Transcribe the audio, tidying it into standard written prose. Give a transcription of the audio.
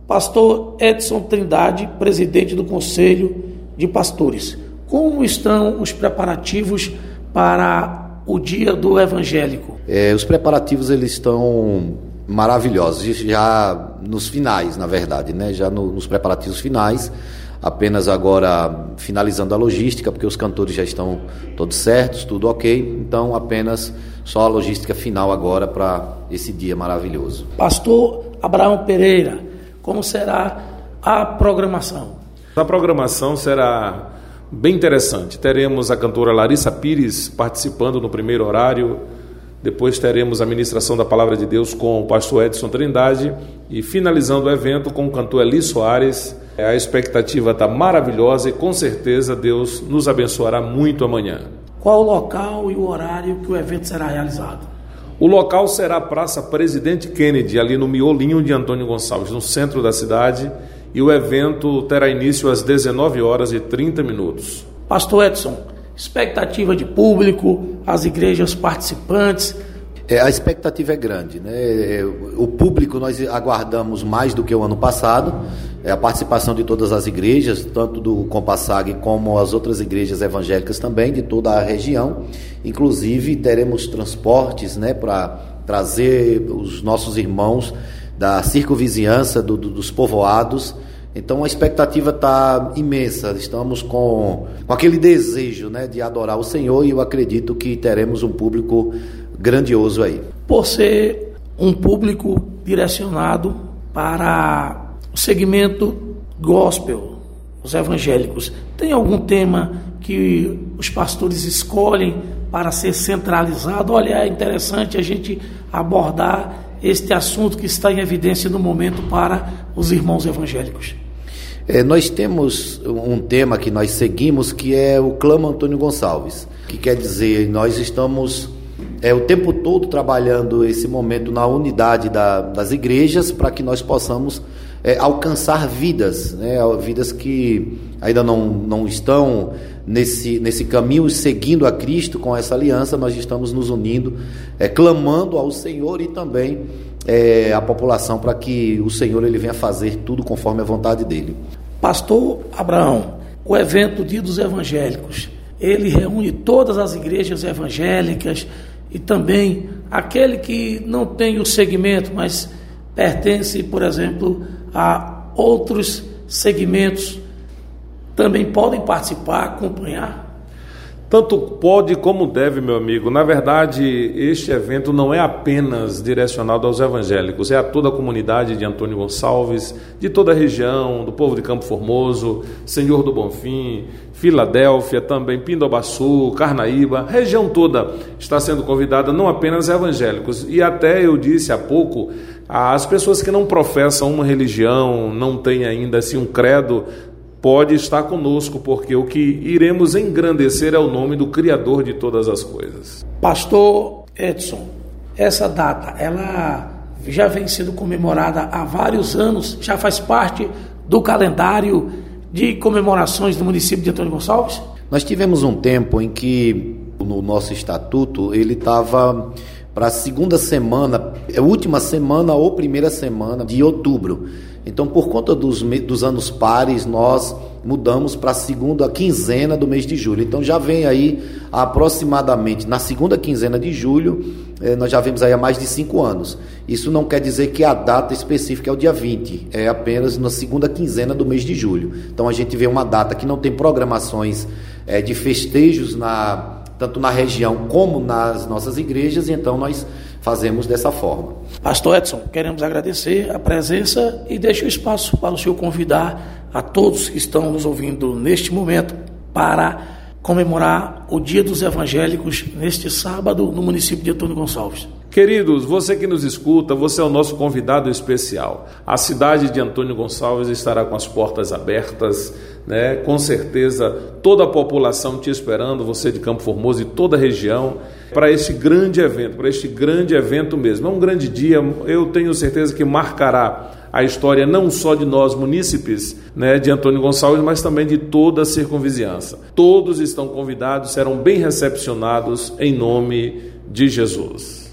Pastor Edson Trindade, presidente do Conselho de Pastores, como estão os preparativos para o Dia do Evangélico? Os preparativos eles estão maravilhosos, já nos finais, na verdade, né? Já nos preparativos finais, apenas agora finalizando a logística, porque os cantores já estão todos certos, tudo ok, então apenas só a logística final agora para esse dia maravilhoso. Pastor Abraão Pereira, como será a programação? A programação será bem interessante. Teremos a cantora Larissa Pires participando no primeiro horário, depois teremos a ministração da Palavra de Deus com o pastor Edson Trindade e finalizando o evento com o cantor Eli Soares. A expectativa está maravilhosa e com certeza Deus nos abençoará muito amanhã. Qual o local e o horário que o evento será realizado? O local será a Praça Presidente Kennedy, ali no miolinho de Antônio Gonçalves, no centro da cidade, e o evento terá início às 19h30. Pastor Edson, expectativa de público, as igrejas participantes? A expectativa é grande, né? O público nós aguardamos mais do que o ano passado, a participação de todas as igrejas, tanto do Compassag como as outras igrejas evangélicas também, de toda a região. Inclusive teremos transportes, né, para trazer os nossos irmãos da circunvizinhança, dos povoados. Então a expectativa está imensa, estamos com aquele desejo, né, de adorar o Senhor, e eu acredito que teremos um público grandioso aí. Por ser um público direcionado para o segmento gospel, os evangélicos, tem algum tema que os pastores escolhem para ser centralizado? Olha, é interessante a gente abordar este assunto que está em evidência no momento para os irmãos evangélicos. Nós temos um tema que nós seguimos, que é o Clama Antônio Gonçalves, que quer dizer, nós estamos o tempo todo trabalhando esse momento na unidade das igrejas, para que nós possamos alcançar vidas, né? Vidas que ainda não estão nesse caminho, seguindo a Cristo com essa aliança. Nós estamos nos unindo, clamando ao Senhor e também a população, para que o Senhor ele venha fazer tudo conforme a vontade dele. Pastor Abraão, o evento Dia dos Evangélicos, ele reúne todas as igrejas evangélicas e também aquele que não tem o segmento, mas pertence, por exemplo, a outros segmentos, também podem participar, acompanhar? Tanto pode como deve, meu amigo. Na verdade, este evento não é apenas direcionado aos evangélicos, é a toda a comunidade de Antônio Gonçalves, de toda a região, do povo de Campo Formoso, Senhor do Bonfim, Filadélfia, também Pindobaçu, Carnaíba, região toda está sendo convidada, não apenas evangélicos. E até eu disse há pouco, as pessoas que não professam uma religião, não têm ainda assim um credo, pode estar conosco, porque o que iremos engrandecer é o nome do Criador de todas as coisas. Pastor Edson, essa data, ela já vem sendo comemorada há vários anos, já faz parte do calendário de comemorações do município de Antônio Gonçalves? Nós tivemos um tempo em que no nosso estatuto ele estava para a segunda semana, última semana ou primeira semana de outubro. Então, por conta dos anos pares, nós mudamos para a segunda quinzena do mês de julho. Então, já vem aí aproximadamente na segunda quinzena de julho, nós já vemos aí há mais de 5 anos. Isso não quer dizer que a data específica é o dia 20, é apenas na segunda quinzena do mês de julho. Então, a gente vê uma data que não tem programações de festejos tanto na região como nas nossas igrejas, e então nós fazemos dessa forma. Pastor Edson, queremos agradecer a presença e deixo o espaço para o senhor convidar a todos que estão nos ouvindo neste momento para comemorar o Dia dos Evangélicos neste sábado no município de Antônio Gonçalves. Queridos, você que nos escuta, você é o nosso convidado especial. A cidade de Antônio Gonçalves estará com as portas abertas, né? Com certeza toda a população te esperando, você de Campo Formoso e toda a região, para este grande evento mesmo. É um grande dia, eu tenho certeza que marcará a história não só de nós munícipes, né, de Antônio Gonçalves, mas também de toda a circunvizinhança. Todos estão convidados, serão bem recepcionados em nome de Jesus.